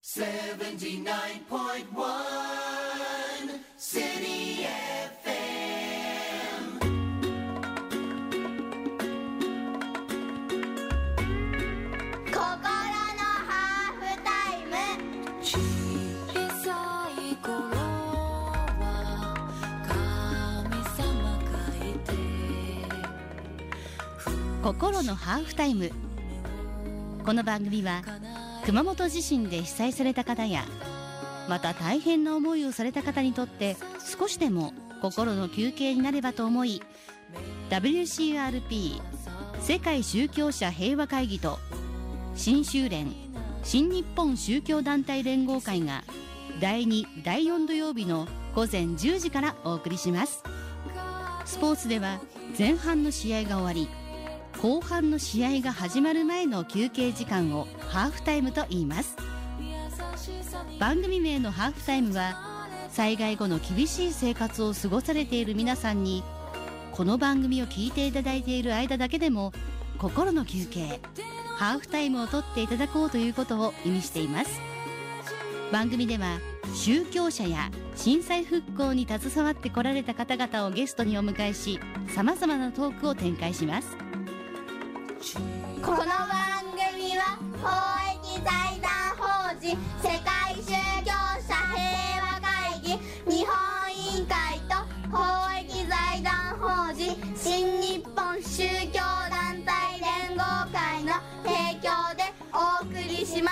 79.1 City FM 心のハーフタイム。 小さい頃は神様書いて心のハーフタイム。この番組は熊本地震で被災された方やまた大変な思いをされた方にとって少しでも心の休憩になればと思い WCRP 世界宗教者平和会議と新宗連新日本宗教団体連合会が第2第4土曜日の午前10時からお送りします。スポーツでは前半の試合が終わり後半の試合が始まる前の休憩時間をハーフタイムと言います。番組名のハーフタイムは災害後の厳しい生活を過ごされている皆さんにこの番組を聞いていただいている間だけでも心の休憩ハーフタイムを取っていただこうということを意味しています。番組では宗教者や震災復興に携わってこられた方々をゲストにお迎えし様々なトークを展開します。 この番組は公益財団法人世界宗教者平和会議日本委員会と公益財団法人新日本宗教団体連合会の提供でお送りします。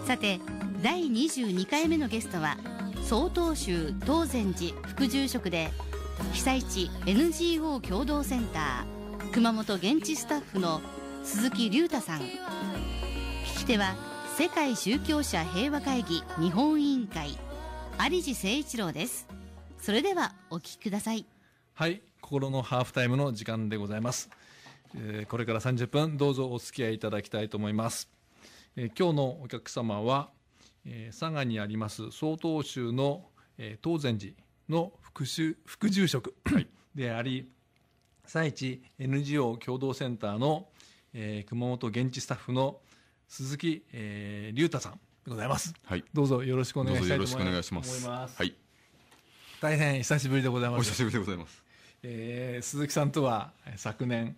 さて第22回目のゲストは曹洞宗東禅寺副住職で被災地 NGO 共同センター熊本現地スタッフの鈴木隆太さん。聞き手は世界宗教者平和会議日本委員会有地誠一郎です。それではお聞きください。 はい、心のハーフタイムの時間でございます。これから30分どうぞお付き合いいただきたいと思います。今日のお客様は、佐賀にあります曹洞宗の、東禅寺の副住職であり、被災地 NGO 共同センターの、熊本現地スタッフの鈴木、隆太さんでございます。 はい。 どうぞよろしくお願いしたいと思います。 どうぞよろしくお願いします。はい。 大変久しぶりでございます。 お久しぶりでございます。 鈴木さんとは昨年、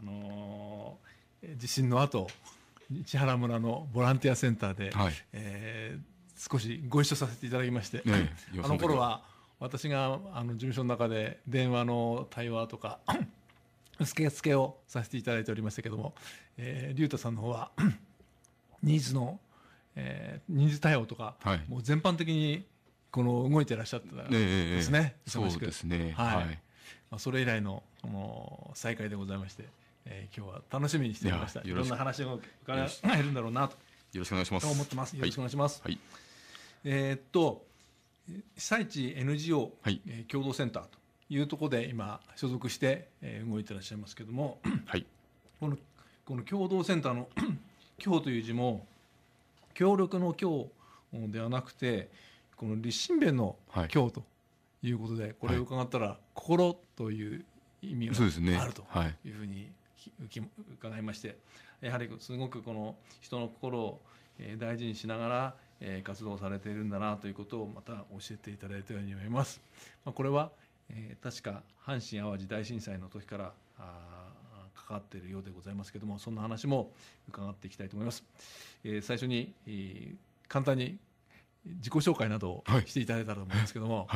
地震の後、市原村のボランティアセンターで、はい、少しご一緒させていただきまして、あの頃は私が事務所の中で電話の対話とか受付をさせていただいておりましたけども、隆太さんの方はニーズの、ニーズ対応とか、はい、もう全般的に動いてらっしゃったですね。 そうですね。 はい。まあ、それ以来の再会でございまして、今日は楽しみにしていました。いろんな話が伺えるんだろうなと。 よろしくお願いします。 と思ってます。よろしくお願いします。 はい。 被災地 NGO、はい、共同センターというところで今所属して、動いてらっしゃいますけども、はい、この共同センターの協という字も協力の協ではなくてこの立身弁の協ということで、これを伺ったら、心という意味があるというふうに伺いまして、やはりすごくこの人の心を大事にしながら活動されているんだなということをまた教えていただいたように思います。これは確か阪神・淡路大震災の時から関わっているようでございますけれども、そんな話も伺っていきたいと思います。最初に簡単に自己紹介などをしていただいたらと思いますけども、 はい。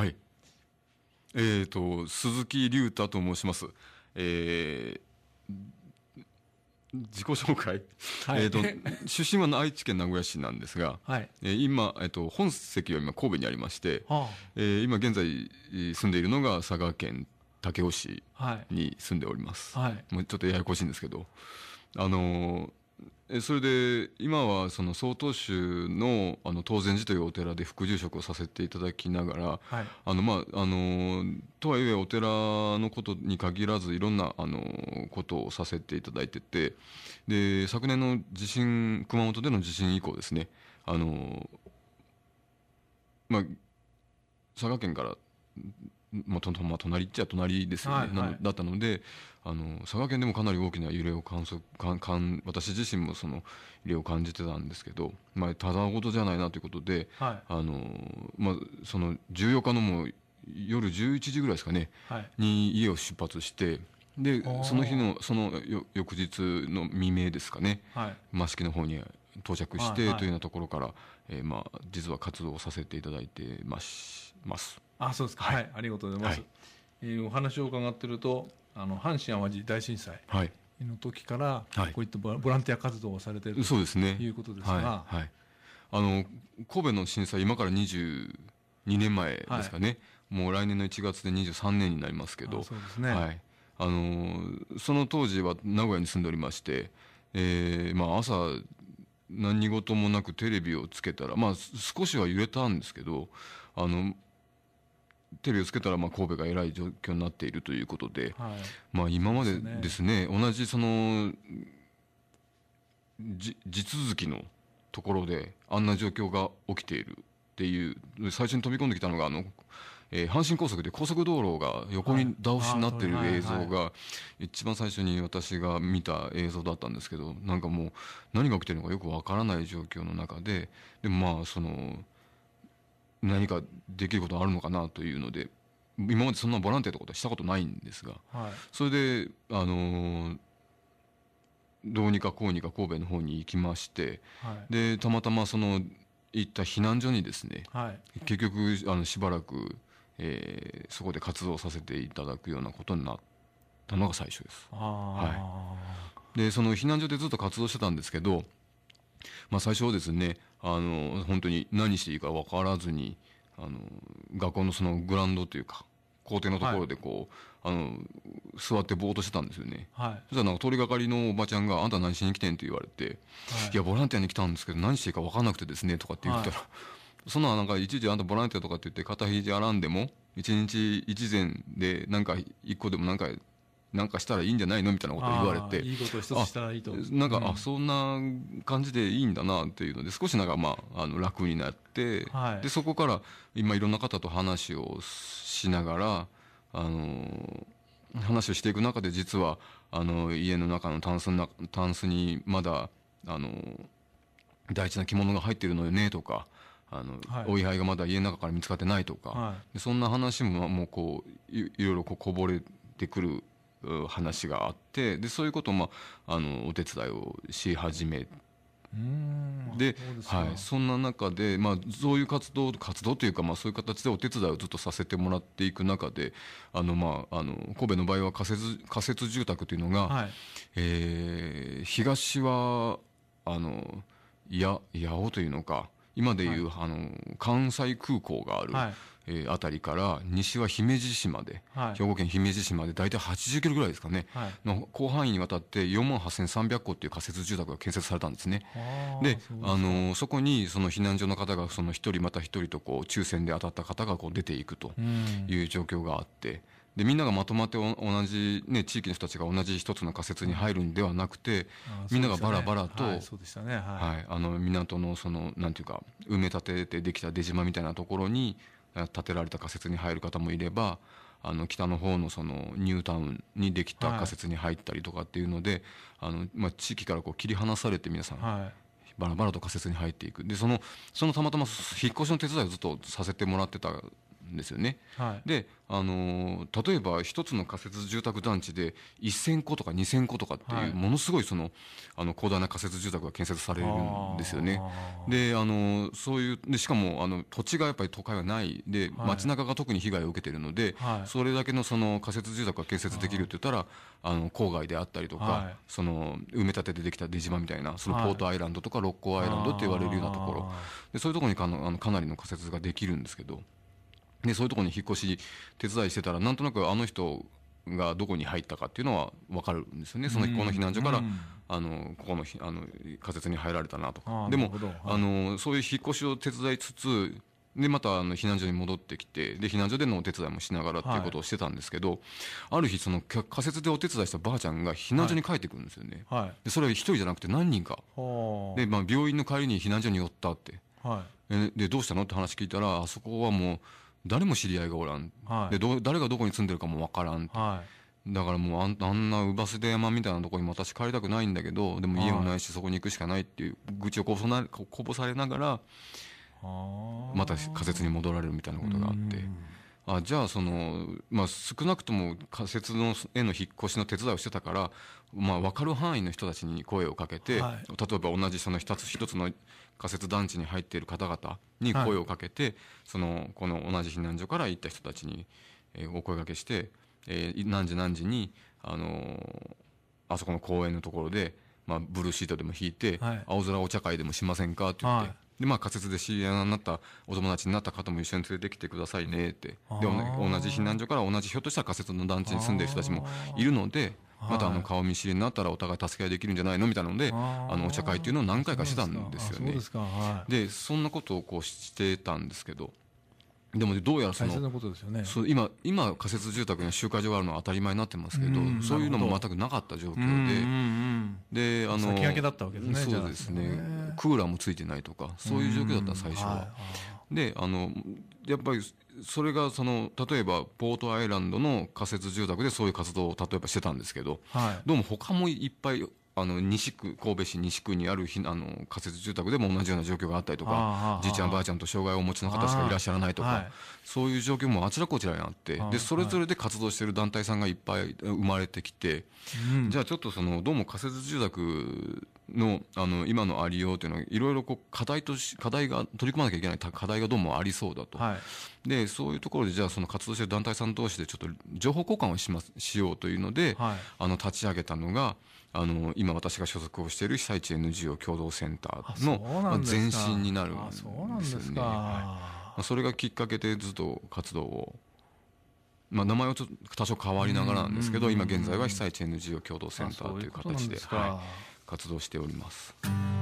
鈴木隆太と申します。自己紹介、はい、出身は愛知県名古屋市なんですが、はい、今、本籍は今神戸にありまして、はあ今現在住んでいるのが佐賀県武雄市に住んでおります。はい、もうちょっとややこしいんですけど、それで今はその曹洞宗の東禅寺というお寺で副住職をさせていただきながら、はい、とはいえお寺のことに限らずいろんなことをさせていただいてて、で昨年の熊本での地震以降ですね、佐賀県から隣っちゃ隣ですよね、だったので佐賀県でもかなり大きな揺れを私自身もその揺れを感じてたんですけど、ただごとじゃないなということで、その14日のもう夜11時ぐらいですかね、に家を出発して、でその日の翌日の未明ですかね、益城の方に到着して、というようなところから、実は活動をさせていただいてます。 そうですか。ありがとうございます。お話を伺っていると阪神・淡路大震災の時から、こういったボランティア活動をされているということですが、 神戸の震災今から22年前ですかね、もう来年の1月で23年になりますけど、 そうですね。 その当時は名古屋に住んでおりまして、朝何事もなくテレビをつけたら、少しは揺れたんですけど、テレビをつけたら神戸がえらい状況になっているということで、今までですね、同じその地続きのところであんな状況が起きているっていう、最初に飛び込んできたのが阪神高速で高速道路が横に倒しになっている映像が一番最初に私が見た映像だったんですけど、なんかもう何が起きているのかよくわからない状況の中で、でも何かできることあるのかなというので、今までそんなボランティアとかしたことないんですが、それでどうにかこうにか神戸の方に行きまして、でたまたま行った避難所にですね、結局しばらくそこで活動させていただくようなことになったのが最初です。でその避難所でずっと活動してたんですけど、最初はですね本当に何していいか分からずに学校のそのグラウンドというか校庭のところで座ってぼーっとしてたんですよね。そしたら通りがかりのおばちゃんが「あんた何しに来てん?」って言われて「いやボランティアに来たんですけど何していいか分からなくてですね」とかって言ったらそんななんかいちいちあんたボランティアとかって言って肩肘洗んでも一日一膳でなんか一個でもなんかしたらいいんじゃないのみたいなことを言われて、 いいことを一つしたらいいと、 なんか、そんな感じでいいんだなっていうので少しなんか楽になって、でそこから今いろんな方と話をしながら話をしていく中で、実は家の中のタンスにまだ大事な着物が入ってるのよねとか、お位牌がまだ家の中から見つかってないとか、でそんな話ももういろいろこぼれてくる話があって、でそういうことをお手伝いをし始めで、そんな中でそういう活動というかそういう形でお手伝いをずっとさせてもらっていく中で神戸の場合は仮設住宅というのが、東は八尾というのか今でいう関西空港がある、あたりから西は姫路市まで、兵庫県姫路市まで大体80キロぐらいですかね、の広範囲にわたって48,300戸っていう仮設住宅が建設されたんですね。でそこにその避難所の方が一人また一人と抽選で当たった方が出ていくという状況があって、でみんながまとまって同じ、地域の人たちが同じ一つの仮設に入るんではなくて、みんながバラバラと港のなんていうか埋め立ててできた出島みたいなところに建てられた仮設に入る方もいれば、北の方のニュータウンにできた仮設に入ったりとかっていうので、地域から切り離されて皆さん、バラバラと仮設に入っていく。でたまたま引っ越しの手伝いをずっとさせてもらってたんですよね。で例えば一つの仮設住宅団地で1000戸とか2000戸とかっていうものすごい広大な仮設住宅が建設されるんですよね。でそういうでしかも土地がやっぱり都会はないで、街中が特に被害を受けているので、それだけの仮設住宅が建設できるって言ったら郊外であったりとか、埋め立てでできた出島みたいなポートアイランドとか六甲アイランドって言われるようなところで、そういうところにかなりの仮設ができるんですけど、でそういうところに引っ越し手伝いしてたらなんとなく人がどこに入ったかっていうのは分かるんですよね。この避難所からここの仮設に入られたなとか。でもそういう引っ越しを手伝いつつでまた避難所に戻ってきて、で避難所でのお手伝いもしながらっていうことをしてたんですけど、ある日仮設でお手伝いしたばあちゃんが避難所に帰ってくるんですよね。でそれは一人じゃなくて何人かで、病院の帰りに避難所に寄ったって、でどうしたのって話聞いたら、あそこはもう誰も知り合いがおらん、で誰がどこに住んでるかもわからん、だからもうあんな乳母捨山みたいなところに私帰りたくないんだけど、でも家もないしそこに行くしかないっていう愚痴をこぼされながらまた仮設に戻られるみたいなことがあって、じゃあ少なくとも仮設のへの引っ越しの手伝いをしてたから、分かる範囲の人たちに声をかけて、例えば同じその一つの仮設団地に入っている方々に声をかけて、この同じ避難所から行った人たちにお声掛けして、何時何時にあそこの公園のところで、ブルーシートでも引いて、青空お茶会でもしませんかって言って、で仮設で知り合いになったお友達になった方も一緒に連れてきてくださいねって、で同じ避難所から同じひょっとしたら仮設の団地に住んでる人たちもいるので、また顔見知りになったらお互い助け合いできるんじゃないのみたいなので、お茶会っていうのを何回かしてたんですよね。でそんなことをしてたんですけど、でもどうやら今仮設住宅には集会所があるのは当たり前になってますけど、そういうのも全くなかった状況で、 先駆けだったわけですね。 そうですね。クーラーもついてないとかそういう状況だった最初は。でやっぱりそれが例えばポートアイランドの仮設住宅でそういう活動を例えばしてたんですけど、どうも他もいっぱい神戸市西区にある仮設住宅でも同じような状況があったりとか、じいちゃんばあちゃんと障害をお持ちの方しかいらっしゃらないとか、そういう状況もあちらこちらにあって、でそれぞれで活動している団体さんがいっぱい生まれてきて、じゃあちょっとどうも仮設住宅の今のありようというのはいろいろ課題が取り組まなきゃいけない課題がどうもありそうだと、でそういうところでじゃあ活動している団体さん同士でちょっと情報交換をしようというので、立ち上げたのが今私が所属をしている被災地 NGO 共同センターの前身になるんですよね。それがきっかけでずっと活動を、名前は多少変わりながらなんですけど、今現在は被災地 NGO 共同センターという形で活動しております。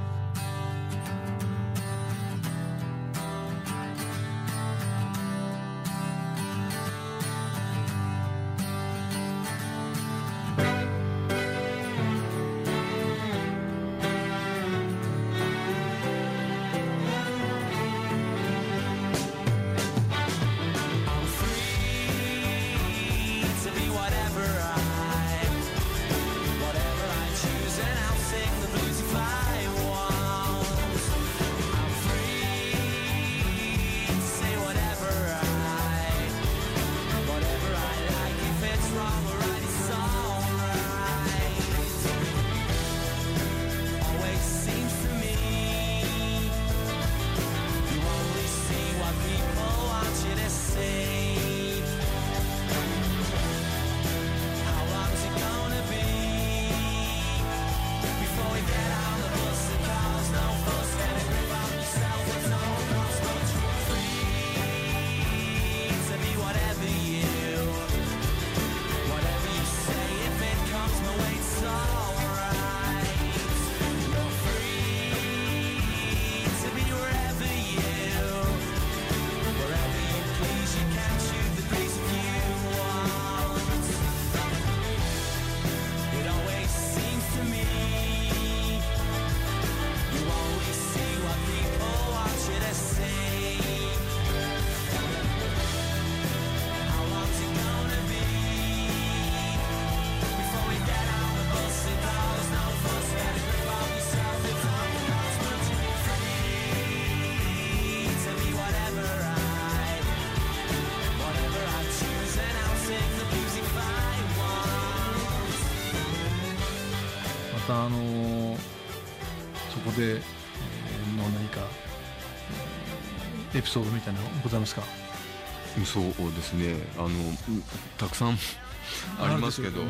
そこでの何かエピソードみたいなのございますか？ そうですね、たくさんありますけど、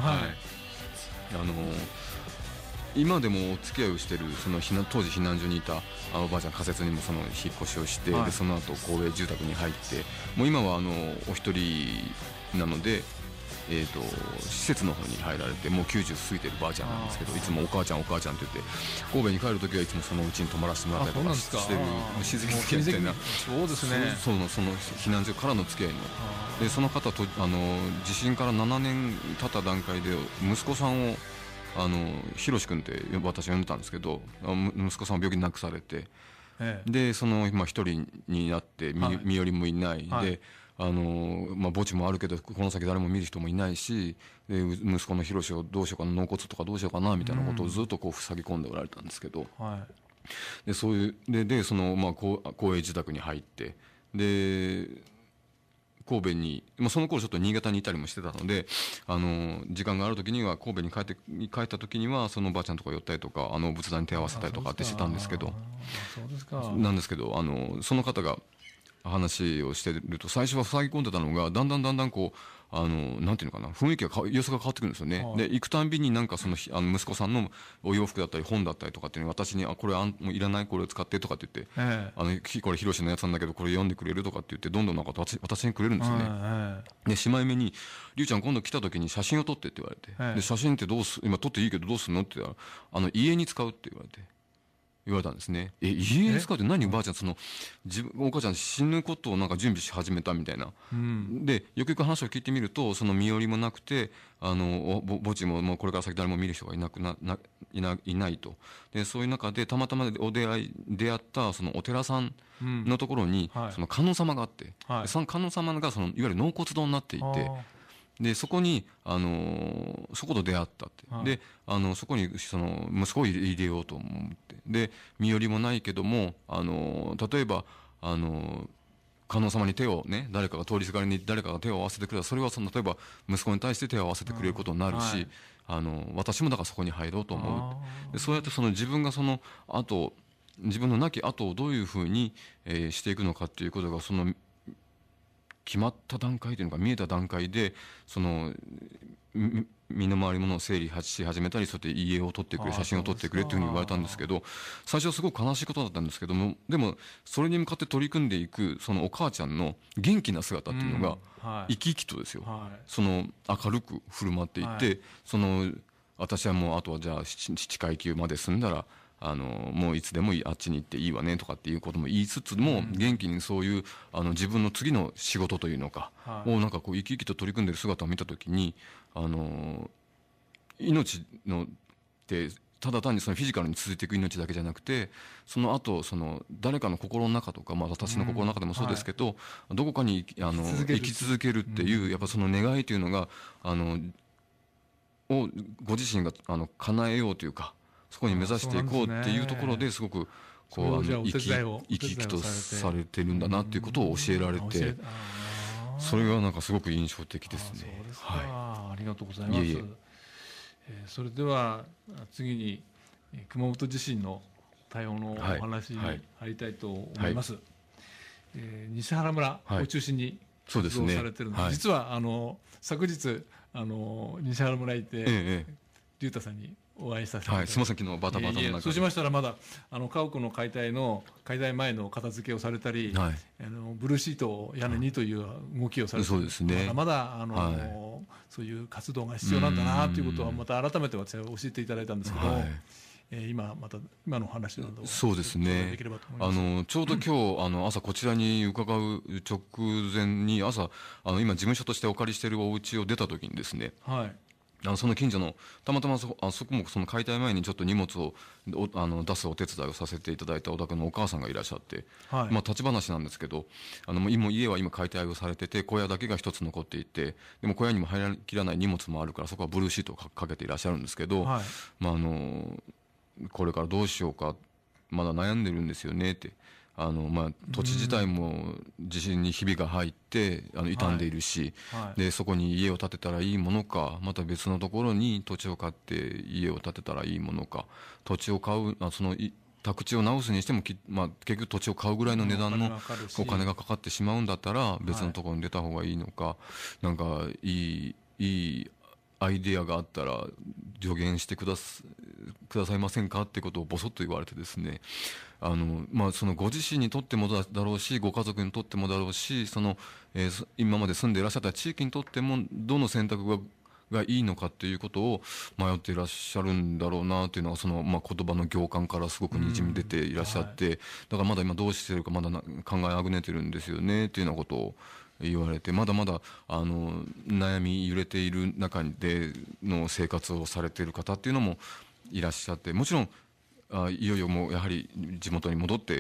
今でもお付き合いをしている当時避難所にいたおばあちゃん、仮設にも引っ越しをして、でその後公営住宅に入って、もう今はお一人なので、施設の方に入られてもう90過ぎてるばあちゃんなんですけど、いつもお母ちゃんお母ちゃんって言って神戸に帰る時はいつもそのうちに泊まらせてもらったりとかしてる親戚付き合いみたいな、 そうですね、 その避難所からの付き合いので、その方と地震から7年経った段階で息子さんをひろし君って私呼んでたんですけど、息子さんを病気に亡くされて、 でその一人になって身寄りもいない、で墓地もあるけどこの先誰も見る人もいないし、で息子の博をどうしようかな、納骨とかどうしようかなみたいなことをずっとこう塞ぎ込んでおられたんですけど、でそういうでその公営自宅に入って、で神戸に、その頃ちょっと新潟にいたりもしてたので、時間がある時には神戸に帰った時にはそのばあちゃんとか寄ったりとか仏壇に手を合わせたりとかってしてたんですけど、なんですけどその方が話をしてると、最初は塞ぎ込んでたのがだんだんこうなんていうのかな、雰囲気が様子が変わってくるんですよね。で行くたんびになんかその息子さんのお洋服だったり本だったりとかっていうのを私にこれもういらない、これを使ってとかって言って、これ広志のやつなんだけどこれ読んでくれるとかって言ってどんどんなんか私にくれるんですよね。でしまい目にりゅうちゃん今度来た時に写真を撮ってって言われて、で写真って今撮っていいけどどうするのって言ったら家に使うって言われたんですね。家に使うって何、ばあちゃんお母ちゃん死ぬことをなんか準備し始めたみたいな、でよくよく話を聞いてみると、その身寄りもなくて墓地ももうこれから先誰も見る人がいないと。でそういう中でたまたま出会ったそのお寺さんのところにその観音様があって、その観音様がいわゆる納骨堂になっていて、でそこにそこと出会ったって、でそこにその息子を入れようと思って、で身寄りもないけども例えば観音様に手をね、誰かが通りすがりに誰かが手を合わせてくれたら、それは例えば息子に対して手を合わせてくれることになるし、私もだからそこに入ろうと思う。でそうやって自分が自分の亡き後をどういうふうにしていくのかっていうことが決まった段階というのが見えた段階で身の回りものを整理し始めたり、そうやって家を撮ってくれ、写真を撮ってくれっていうふうに言われたんですけど、最初はすごく悲しいことだったんですけども、でもそれに向かって取り組んでいくそのお母ちゃんの元気な姿っていうのが生き生きとですよ、明るく振る舞っていて、私はもうあとはじゃあ7階級まで済んだらもういつでもあっちに行っていいわねとかっていうことも言いつつも、元気にそういう自分の次の仕事というのかをなんかこう生き生きと取り組んでる姿を見た時に、命のってただ単にそのフィジカルに続いていく命だけじゃなくて、その後誰かの心の中とか、私の心の中でもそうですけど、どこかに生き続けるっていうやっぱその願いというのがをご自身が叶えようというか、そこに目指していこうっていうところですごくこう生き生きとされてるんだなっていうことを教えられて、それがなんかすごく印象的ですね。 ありがとうございます。それでは次に熊本地震の対応のお話に入りたいと思います。西原村を中心に活動されてるので、実は昨日西原村に行って龍太さんにお会いさせていただいて、 すみません、昨日バタバタの中で。 そうしましたらまだ家屋の解体前の片付けをされたり、ブルーシートを屋根にという動きをされて、 そうですね、 まだそういう活動が必要なんだなということはまた改めて私は教えていただいたんですけど、今の話などをそうですね、 できればと思います。 ちょうど今日朝こちらに伺う直前に今事務所としてお借りしているお家を出た時にですね、その近所のたまたまそこもその解体前にちょっと荷物を出すお手伝いをさせていただいたお宅のお母さんがいらっしゃって、立ち話なんですけど、家は今解体をされてて小屋だけが一つ残っていて、でも小屋にも入りきらない荷物もあるから、そこはブルーシートをかけていらっしゃるんですけど、これからどうしようかまだ悩んでるんですよねって。土地自体も地震にひびが入って傷んでいるし、でそこに家を建てたらいいものか、また別のところに土地を買って家を建てたらいいものか、土地を買う宅地を直すにしても結局土地を買うぐらいの値段のお金がかかってしまうんだったら別のところに出た方がいいのか、なんかいいアイデアがあったら助言してくださいませんかってことをボソッと言われてですね、そのご自身にとってもだろうし、ご家族にとってもだろうし、今まで住んでいらっしゃった地域にとってもどの選択がいいのかっていうことを迷っていらっしゃるんだろうなというのは言葉の行間からすごくにじみ出ていらっしゃって、だからまだ今どうしてるかまだ考えあぐねてるんですよねっていうようなことを言われて、まだまだ悩み揺れている中での生活をされている方っていうのもいらっしゃって、もちろんいよいよもうやはり地元に戻って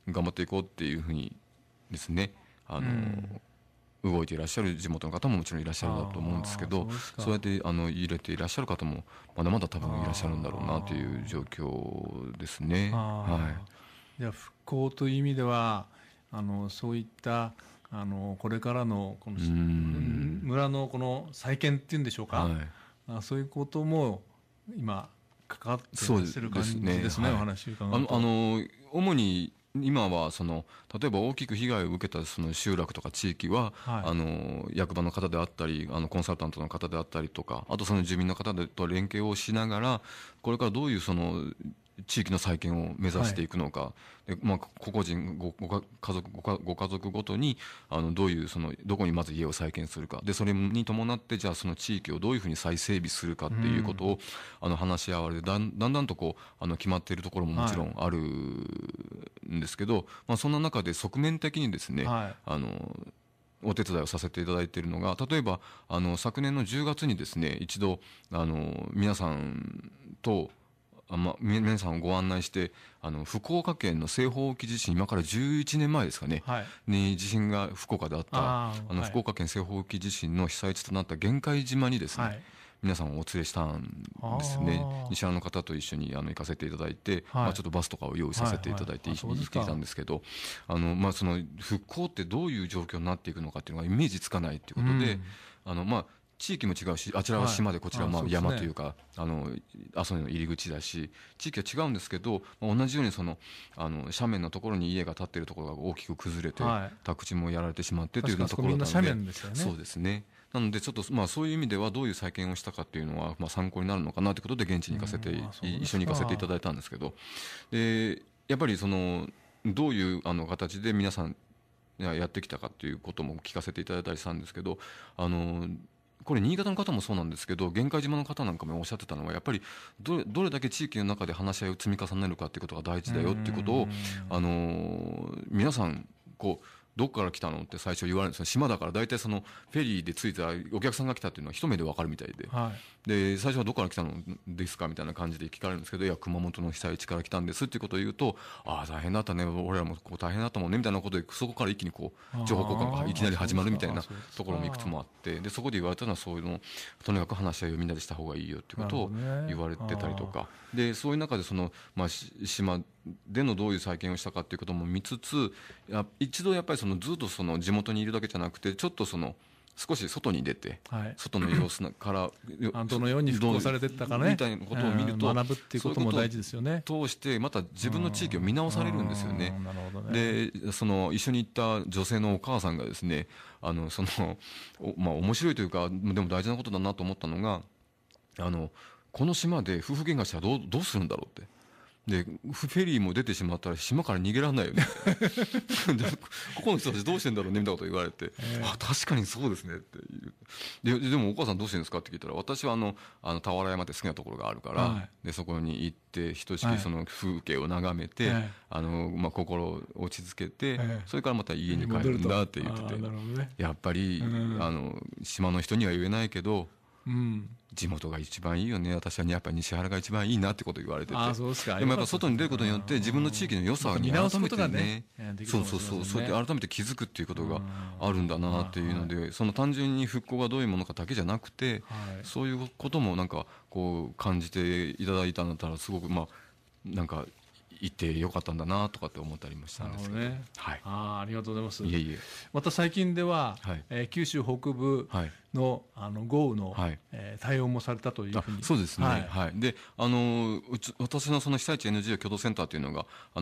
頑張っていこうっていうふうにですね動いていらっしゃる地元の方ももちろんいらっしゃるんだと思うんですけど、そうやって入れていらっしゃる方もまだまだ多分いらっしゃるんだろうなという状況ですね。 じゃあ復興という意味ではそういったこれからのこの村のこの再建っていうんでしょうか、そういうことも今関わっていらっしゃる感じですね。お話伺うと主に今は例えば大きく被害を受けたその集落とか地域は、役場の方であったりコンサルタントの方であったりとか、あとその住民の方と連携をしながら、これからどういう地域の再建を目指していくのか、個々人ご家族ごとにどういうどこにまず家を再建するかで、それに伴ってじゃあその地域をどういうふうに再整備するかっていうことを話し合われて、だんだんと決まっているところももちろんあるんですけど、そんな中で側面的にですね、お手伝いをさせていただいているのが、例えば昨年の10月にですね、一度皆さんと皆さんをご案内して、福岡県の西方沖地震、今から11年前ですかね、に地震が福岡であった福岡県西方沖地震の被災地となった玄海島にですね、皆さんをお連れしたんですね。西原の方と一緒に行かせていただいて、ちょっとバスとかを用意させていただいて行ってきたんですけど、その復興ってどういう状況になっていくのかっていうのがイメージつかないということで、地域も違うし、あちらは島でこちらは山というか阿蘇の入り口だし、地域は違うんですけど、同じように斜面のところに家が建っているところが大きく崩れて、宅地もやられてしまってというようなところだったので、そうですね。なのでちょっとそういう意味ではどういう再建をしたかっていうのは参考になるのかなということで現地に行かせて一緒に行かせていただいたんですけど、でやっぱりどういう形で皆さんやってきたかっていうことも聞かせていただいたりしたんですけど、これ新潟の方もそうなんですけど、玄海島の方なんかもおっしゃってたのは、やっぱりどれだけ地域の中で話し合いを積み重ねるかっていうことが大事だよっていうことを皆さんどこから来たのって最初言われるんですよ。島だから大体フェリーで着いたお客さんが来たっていうのは一目で分かるみたいで、で最初はどこから来たのですかみたいな感じで聞かれるんですけど、いや熊本の被災地から来たんですっていうことを言うと、大変だったね、俺らも大変だったもんねみたいなことで、そこから一気に情報交換がいきなり始まるみたいなところもいくつもあって、でそこで言われたのはそういうのとにかく話し合いをみんなでした方がいいよっていうことを言われてたりとかで、そういう中で島でのどういう再建をしたかっていうことも見つつ、一度やっぱりずっと地元にいるだけじゃなくて、ちょっと少し外に出て、外の様子からどのように復興されていったかねみたいなことを見ると、 学ぶっていうことも大事ですよね。 通してまた自分の地域を見直されるんですよね。で一緒に行った女性のお母さんがですね、面白いというかでも大事なことだなと思ったのが、この島で夫婦喧嘩したらどうするんだろうって。でフェリーも出てしまったら島から逃げられないよねここの人たちどうしてんだろうねみたいなこと言われて、確かにそうですねっていう。でもお母さんどうしてるんですかって聞いたら、私は俵山って好きなところがあるから、でそこに行ってひとしきその風景を眺めて、心を落ち着けて、それからまた家に帰るんだって言ってて、やっぱり島の人には言えないけど、地元が一番いいよね、私はやっぱり西原が一番いいなってことを言われてて、でもやっぱ外に出ることによって自分の地域の良さに改めてね、そうやって改めて気づくっていうことがあるんだなっていうので、単純に復興がどういうものかだけじゃなくて、そういうことも感じていただいたんだったら、すごく行ってよかったんだなとかって思ったりもしたんですけど、 ありがとうございます。 いえいえ。 また最近では、九州北部の豪雨の対応もされたというふうに。 そうですね。で私の被災地 NGO 共同センターというのが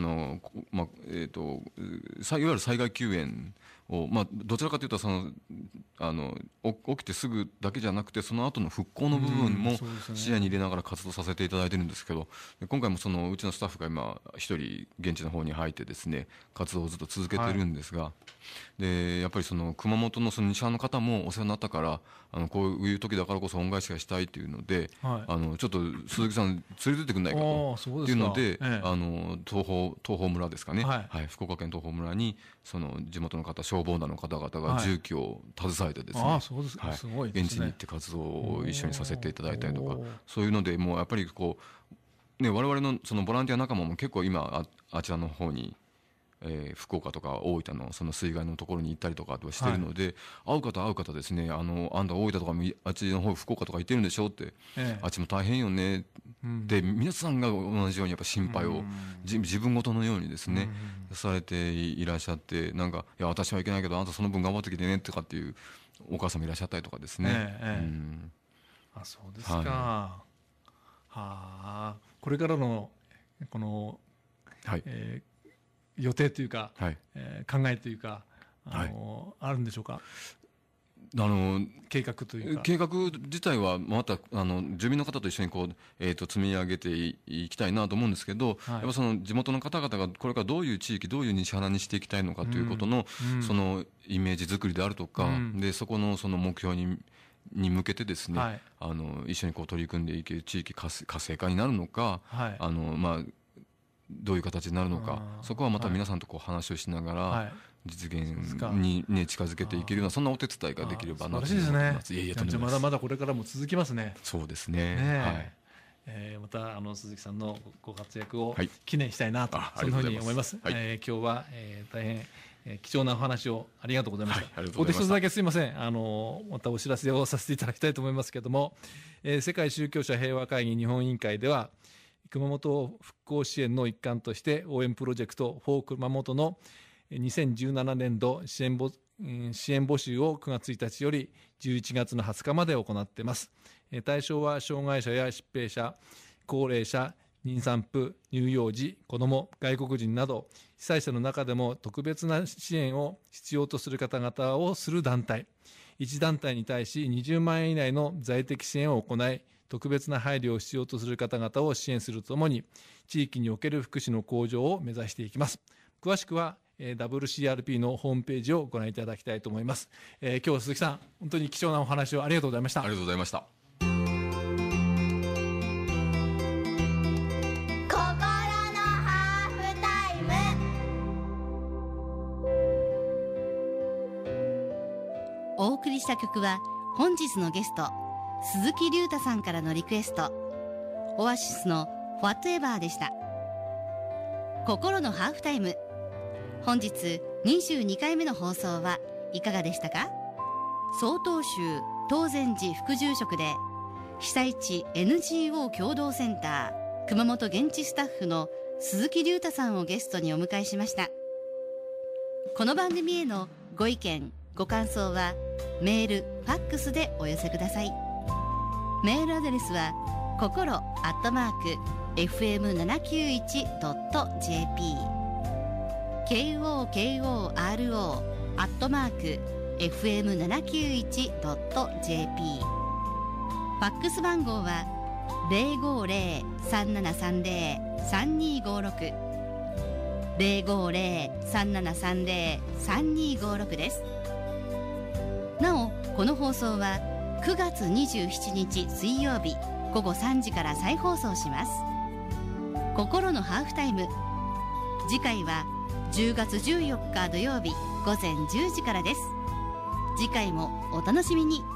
いわゆる災害救援をどちらかというと起きてすぐだけじゃなくて、その後の復興の部分も視野に入れながら活動させていただいてるんですけど、今回もうちのスタッフが今一人現地の方に入ってですね、活動をずっと続けてるんですが、でやっぱり熊本の西側の方もお世話になったから、こういう時だからこそ恩返しがしたいというので、ちょっと鈴木さん連れてってくんないかというので、東峰村ですかね、福岡県東峰村に地元の方、消防団の方々が重機を携えてですね、現地に行って活動を一緒にさせていただいたりとか、そういうのでもうやっぱり我々のボランティア仲間も結構今あちらの方に福岡とか大分のその水害のところに行ったりとかしてるので、会う方ですね、あんた大分とかあっちの方福岡とか行ってるんでしょって、あっちも大変よねって皆さんが同じようにやっぱ心配を自分ごとのようにですねされていらっしゃって、なんかいや私はいけないけどあんたその分頑張ってきてねとかっていうお母さんもいらっしゃったりとかですね。 あ、そうですか。これからのこの、予定というか、考えというかあるんでしょうか。計画というか。 計画自体はまた住民の方と一緒にこう、積み上げていきたいなと思うんですけど、やっぱその地元の方々がこれからどういう地域どういう西原にしていきたいのかということの、そのイメージ作りであるとか、でそこのその目標に向けてですね、一緒にこう取り組んでいける地域活性化になるのか、どういう形になるのか、そこはまた皆さんとこう話をしながら、実現に、近づけていけるようなそんなお手伝いができればなと思います。 じゃあまだまだこれからも続きますね。 そうですね。 また鈴木さんのご活躍を記念したいなと、そんなふうに思います。今日は大変貴重なお話をありがとうございました。お一つだけすいません、またお知らせをさせていただきたいと思いますけれども、世界宗教者平和会議日本委員会では熊本復興支援の一環として応援プロジェクト4熊本の2017年度支援募集を9月1日より11月の20日まで行っています。対象は障害者や疾病者、高齢者、妊産婦、乳幼児、子ども、外国人など被災者の中でも特別な支援を必要とする方々をする団体、1団体に対し20万円以内の在宅支援を行い、特別な配慮を必要とする方々を支援するとともに地域における福祉の向上を目指していきます。詳しくはWCRP のホームページをご覧いただきたいと思います。今日は鈴木さん、本当に貴重なお話をありがとうございました。 ありがとうございました。 心のハーフタイム。お送りした曲は本日のゲスト鈴木隆太さんからのリクエスト、オアシスの Whatever でした。心のハーフタイム、本日22回目の放送はいかがでしたか。曹洞宗東禅寺副住職で被災地 NGO 共同センター熊本現地スタッフの鈴木隆太さんをゲストにお迎えしました。この番組へのご意見ご感想はメールファックスでお寄せください。メールアドレスは心@fm791.jp kokoro@fm791.jp。 ファックス番号は 050-3730-3256 050-3730-3256 です。なおこの放送は9月27日水曜日午後3時から再放送します。心のハーフタイム、次回は10月14日土曜日午前10時からです。次回もお楽しみに。